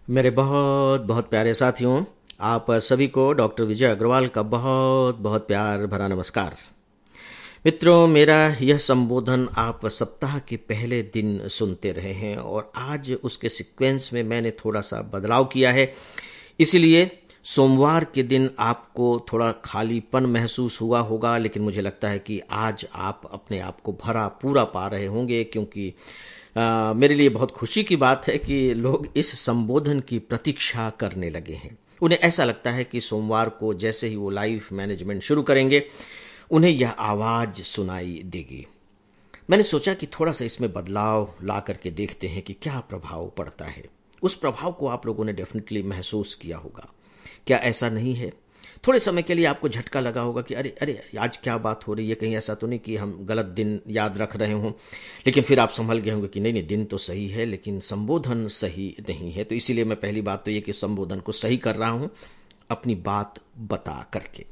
मेरे बहुत बहुत प्यारे साथियों, आप सभी को डॉक्टर विजय अग्रवाल का बहुत बहुत प्यार भरा नमस्कार। मित्रों, मेरा यह संबोधन आप सप्ताह के पहले दिन सुनते रहे हैं और आज उसके सीक्वेंस में मैंने थोड़ा सा बदलाव किया है। इसलिए सोमवार के दिन आपको थोड़ा खालीपन महसूस हुआ होगा, लेकिन मुझे लगता है कि आज आप अपने आप को भरा पूरा पा रहे होंगे, क्योंकि मेरे लिए बहुत खुशी की बात है कि लोग इस संबोधन की प्रतीक्षा करने लगे हैं। उन्हें ऐसा लगता है कि सोमवार को जैसे ही वो लाइफ मैनेजमेंट शुरू करेंगे, उन्हें यह आवाज़ सुनाई देगी। मैंने सोचा कि थोड़ा सा इसमें बदलाव ला करके देखते हैं कि क्या प्रभाव पड़ता है। उस प्रभाव को आप लोगों ने डेफिनेटली महसूस किया होगा। क्या ऐसा नहीं है? थोड़े समय के लिए आपको झटका लगा होगा कि अरे अरे आज क्या बात हो रही है, कहीं ऐसा तो नहीं कि हम गलत दिन याद रख रहे हों। लेकिन फिर आप संभल गए होंगे कि नहीं नहीं, दिन तो सही है लेकिन संबोधन सही नहीं है। तो इसीलिए मैं पहली बात तो ये कि संबोधन को सही कर रहा हूं, अपनी बात बता करके।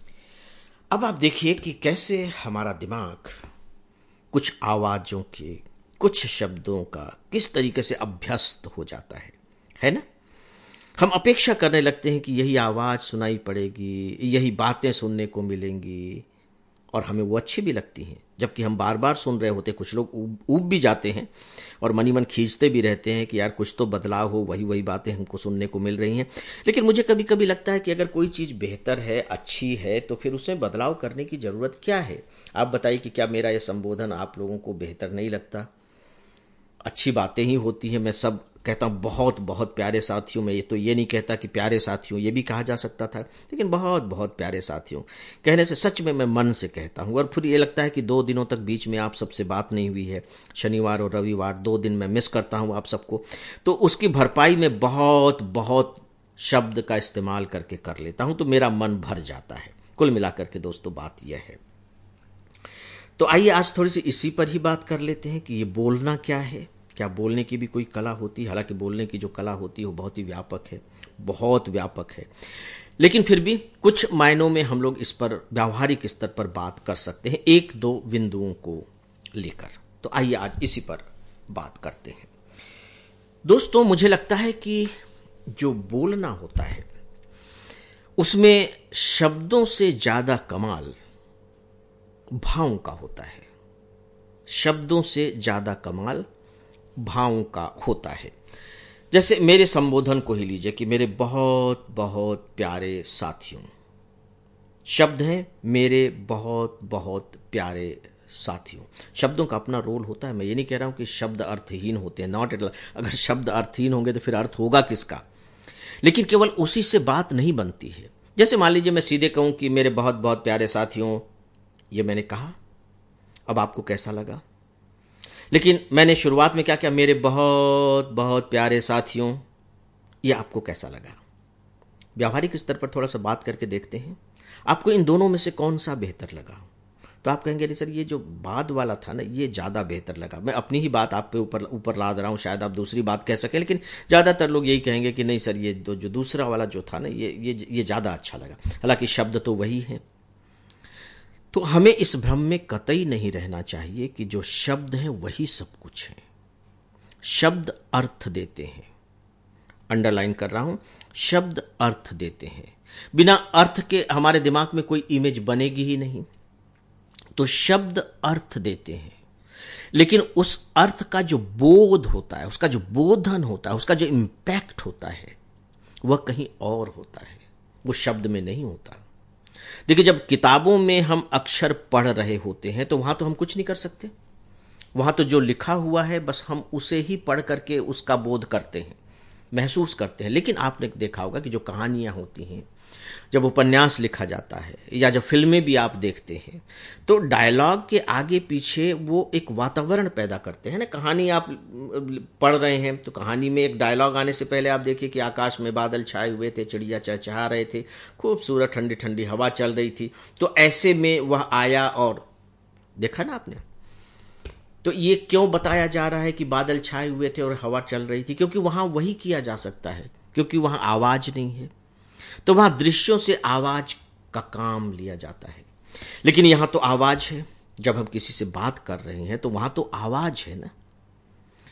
अब आप देखिए कि कैसे हमारा दिमाग कुछ आवाजों के, कुछ शब्दों का किस तरीके से अभ्यस्त हो जाता है ना? हम अपेक्षा करने लगते हैं कि यही आवाज सुनाई पड़ेगी, यही बातें सुनने को मिलेंगी और हमें वो अच्छी भी लगती हैं, जबकि हम बार बार सुन रहे होते। कुछ लोग ऊब भी जाते हैं और मनी मन खींचते भी रहते हैं कि यार कुछ तो बदलाव हो, वही वही बातें हमको सुनने को मिल रही हैं। लेकिन मुझे कभी कभी लगता है कि अगर कोई चीज़ बेहतर है, अच्छी है, तो फिर उसमें बदलाव करने की ज़रूरत क्या है? आप बताइए कि क्या मेरा यह संबोधन आप लोगों को बेहतर नहीं लगता? अच्छी बातें ही होती हैं। मैं सब कहता हूँ बहुत बहुत प्यारे साथियों में, ये तो ये नहीं कहता कि प्यारे साथियों, ये भी कहा जा सकता था, लेकिन बहुत बहुत प्यारे साथियों कहने से सच में मैं मन से कहता हूँ। और फिर ये लगता है कि 2 दिनों तक बीच में आप सबसे बात नहीं हुई है, शनिवार और रविवार 2 दिन मैं मिस करता हूँ आप सबको, तो उसकी भरपाई में बहुत बहुत शब्द का इस्तेमाल करके कर लेता हूँ, तो मेरा मन भर जाता है। कुल मिलाकर के दोस्तों बात यह है। तो आइए आज थोड़ी सी इसी पर ही बात कर लेते हैं कि ये बोलना क्या है। क्या बोलने की भी कोई कला होती है? हालांकि बोलने की जो कला होती है वो बहुत ही व्यापक है, बहुत व्यापक है, लेकिन फिर भी कुछ मायनों में हम लोग इस पर व्यावहारिक स्तर पर बात कर सकते हैं, 1-2 बिंदुओं को लेकर। तो आइए आज इसी पर बात करते हैं। दोस्तों, मुझे लगता है कि जो बोलना होता है उसमें शब्दों से ज्यादा कमाल भावों का होता है। शब्दों से ज्यादा कमाल भावों का होता है। जैसे मेरे संबोधन को ही लीजिए कि मेरे बहुत बहुत प्यारे साथियों, शब्द हैं मेरे बहुत बहुत प्यारे साथियों। शब्दों का अपना रोल होता है। मैं ये नहीं कह रहा हूं कि शब्द अर्थहीन होते हैं, नॉट एट ऑल। अगर शब्द अर्थहीन होंगे तो फिर अर्थ होगा किसका? लेकिन केवल उसी से बात नहीं बनती है। जैसे मान लीजिए मैं सीधे कहूं कि मेरे बहुत बहुत प्यारे साथियों, ये मैंने कहा, अब आपको कैसा लगा? लेकिन मैंने शुरुआत में क्या किया, मेरे बहुत बहुत प्यारे साथियों, ये आपको कैसा लगा? व्यावहारिक स्तर पर थोड़ा सा बात करके देखते हैं, आपको इन दोनों में से कौन सा बेहतर लगा? तो आप कहेंगे नहीं सर, ये जो बाद वाला था ना, ये ज़्यादा बेहतर लगा। मैं अपनी ही बात आप पे ऊपर लाद रहा हूँ, शायद आप दूसरी बात कह सकें, लेकिन ज़्यादातर लोग यही कहेंगे कि नहीं सर, ये जो दूसरा वाला जो था ना, ये ज़्यादा अच्छा लगा। हालांकि शब्द तो वही है। तो हमें इस भ्रम में कतई नहीं रहना चाहिए कि जो शब्द हैं वही सब कुछ है। शब्द अर्थ देते हैं, अंडरलाइन कर रहा हूं, शब्द अर्थ देते हैं। बिना अर्थ के हमारे दिमाग में कोई इमेज बनेगी ही नहीं। तो शब्द अर्थ देते हैं, लेकिन उस अर्थ का जो बोध होता है, उसका जो बोधन होता है, उसका जो इंपैक्ट होता है, वह कहीं और होता है, वो शब्द में नहीं होता। देखिए, जब किताबों में हम अक्षर पढ़ रहे होते हैं तो वहां तो हम कुछ नहीं कर सकते। वहां तो जो लिखा हुआ है बस हम उसे ही पढ़ करके उसका बोध करते हैं, महसूस करते हैं। लेकिन आपने देखा होगा कि जो कहानियां होती हैं, जब उपन्यास लिखा जाता है या जब फिल्में भी आप देखते हैं, तो डायलॉग के आगे पीछे वो एक वातावरण पैदा करते हैं ना। कहानी आप पढ़ रहे हैं तो कहानी में एक डायलॉग आने से पहले आप देखिए कि आकाश में बादल छाए हुए थे, चिड़िया चहचहा रहे थे, खूबसूरत ठंडी ठंडी हवा चल रही थी। तो ऐसे में वह आया और देखा ना आपने। तो ये क्यों बताया जा रहा है कि बादल छाए हुए थे और हवा चल रही थी? क्योंकि वहां वही किया जा सकता है, क्योंकि वहां आवाज नहीं है। तो वहां दृश्यों से आवाज का काम लिया जाता है। लेकिन यहां तो आवाज है। जब हम किसी से बात कर रहे हैं तो वहां तो आवाज है ना।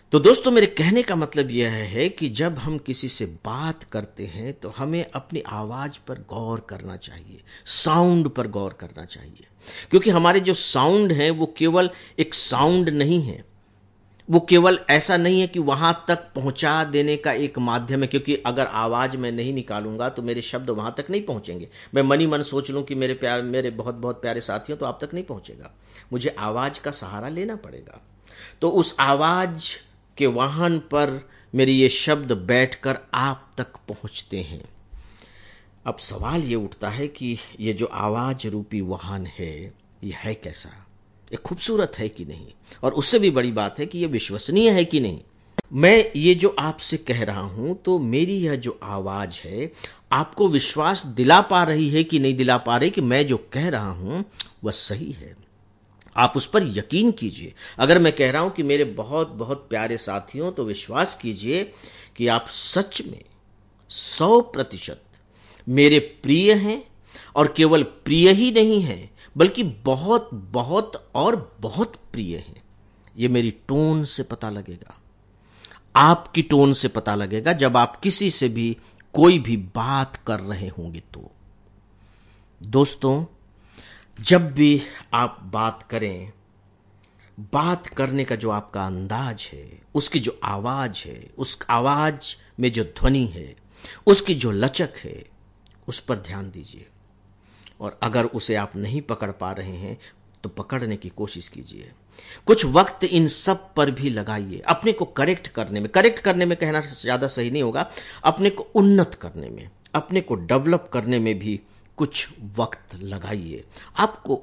तो दोस्तों, मेरे कहने का मतलब यह है कि जब हम किसी से बात करते हैं तो हमें अपनी आवाज पर गौर करना चाहिए, साउंड पर गौर करना चाहिए, क्योंकि हमारे जो साउंड हैं वो केवल एक साउंड नहीं है, वो केवल ऐसा नहीं है कि वहां तक पहुंचा देने का एक माध्यम है, क्योंकि अगर आवाज मैं नहीं निकालूंगा तो मेरे शब्द वहां तक नहीं पहुंचेंगे। मैं मनी मन सोच लूं कि मेरे बहुत बहुत प्यारे साथियों, तो आप तक नहीं पहुंचेगा, मुझे आवाज का सहारा लेना पड़ेगा। तो उस आवाज के वाहन पर मेरे ये शब्द बैठकर आप तक पहुंचते हैं। अब सवाल ये उठता है कि ये जो आवाज रूपी वाहन है, ये है कैसा? ये खूबसूरत है कि नहीं? और उससे भी बड़ी बात है कि ये विश्वसनीय है कि नहीं? मैं ये जो आपसे कह रहा हूं, तो मेरी यह जो आवाज है आपको विश्वास दिला पा रही है कि नहीं दिला पा रही कि मैं जो कह रहा हूं वह सही है? आप उस पर यकीन कीजिए। अगर मैं कह रहा हूं कि मेरे बहुत बहुत प्यारे साथियों, तो विश्वास कीजिए कि आप सच में 100% मेरे प्रिय हैं, और केवल प्रिय ही नहीं हैं बल्कि बहुत बहुत और बहुत प्रिय हैं। ये मेरी टोन से पता लगेगा, आपकी टोन से पता लगेगा, जब आप किसी से भी कोई भी बात कर रहे होंगे। तो दोस्तों, जब भी आप बात करें, बात करने का जो आपका अंदाज है, उसकी जो आवाज है, उस आवाज में जो ध्वनि है, उसकी जो लचक है, उस पर ध्यान दीजिए। और अगर उसे आप नहीं पकड़ पा रहे हैं तो पकड़ने की कोशिश कीजिए। कुछ वक्त इन सब पर भी लगाइए, अपने को करेक्ट करने में कहना ज्यादा सही नहीं होगा, अपने को उन्नत करने में, अपने को डेवलप करने में भी कुछ वक्त लगाइए। आपको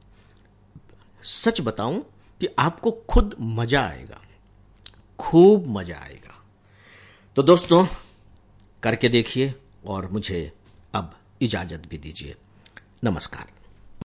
सच बताऊं कि आपको खुद मजा आएगा, खूब मजा आएगा। तो दोस्तों, करके देखिए और मुझे अब इजाजत भी दीजिए। नमस्कार।